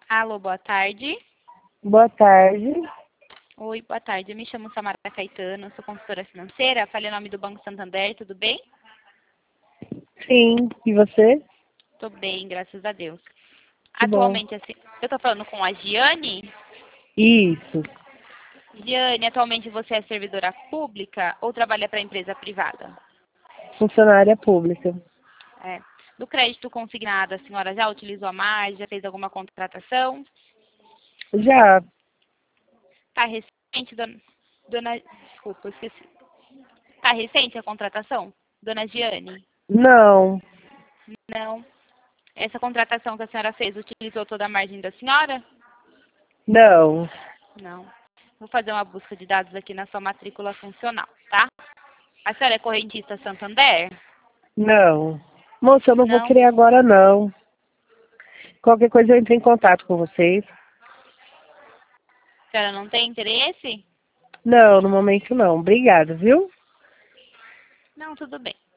Alô, boa tarde. Boa tarde. Oi, boa tarde. Eu me chamo Samara Caetano, sou consultora financeira. Falei o nome do Banco Santander, tudo bem? Sim, e você? Tô bem, graças a Deus. Que bom. Atualmente, assim, eu tô falando com a Giane. Isso, Giane, atualmente você é servidora pública ou trabalha para empresa privada? funcionária pública. É. Do crédito consignado, a senhora já utilizou a margem, já fez alguma contratação? Já, Tá recente, dona... Desculpa, eu esqueci. Tá recente a contratação, dona Giane? não, Não. Essa contratação que a senhora fez utilizou toda a margem da senhora? não, Não. Vou fazer uma busca de dados aqui na sua matrícula funcional, tá? A senhora é correntista Santander? não. Moça, eu não vou Não. querer agora, não. Qualquer coisa eu entro em contato com vocês. A senhora não tem interesse? Não, no momento não. Obrigada, viu? Não, tudo bem.